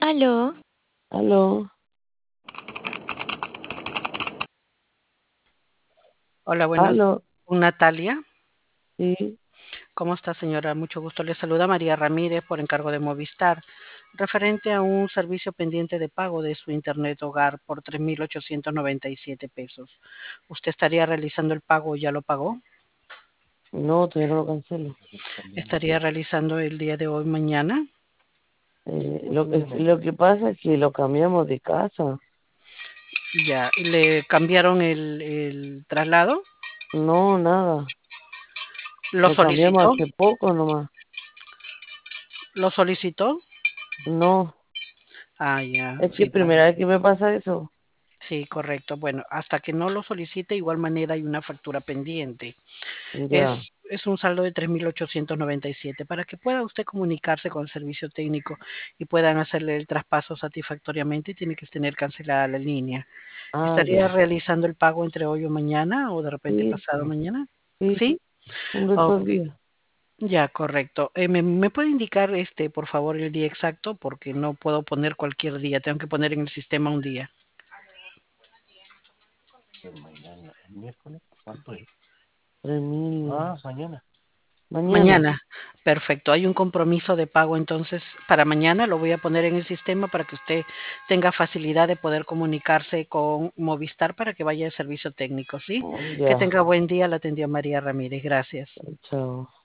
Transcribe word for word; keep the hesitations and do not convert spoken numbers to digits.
Aló, Aló, Hola, buenos días. aló, Natalia, sí, ¿cómo está, señora? Mucho gusto. Le saluda María Ramírez por encargo de Movistar, referente a un servicio pendiente de pago de su internet hogar por tres mil ochocientos noventa y siete pesos. ¿Usted estaría realizando el pago o ya lo pagó? no, todavía no lo cancelo. ¿Estaría realizando el día de hoy, mañana? Eh, lo que, lo que pasa es que lo cambiamos de casa. Ya, ¿y le cambiaron el, el traslado? No, nada. ¿Lo Lo cambiamos solicitó? hace poco nomás. ¿Lo solicitó? No, Ah, ya, es que sí, primera vez que me pasa eso. sí, correcto. Bueno, hasta que no lo solicite, igual manera hay una factura pendiente. Ya. Es, es un saldo de tres mil ochocientos noventa y siete para que pueda usted comunicarse con el servicio técnico y puedan hacerle el traspaso satisfactoriamente. Tiene que tener cancelada la línea. Ah, ¿Estaría ya. realizando el pago entre hoy o mañana o de repente Sí, pasado mañana? sí, ¿Sí? un de estos Ok, días. ya, correcto. Eh, ¿me, me puede indicar, este, por favor, el día exacto? Porque no puedo poner cualquier día, tengo que poner en el sistema un día. Tres mil. Mañana. Mañana, perfecto. Hay un compromiso de pago entonces para mañana. Lo voy a poner en el sistema para que usted tenga facilidad de poder comunicarse con Movistar para que vaya al servicio técnico, ¿sí? Oh, Que ya. tenga buen día. La atendió María Ramírez. Gracias. Chao.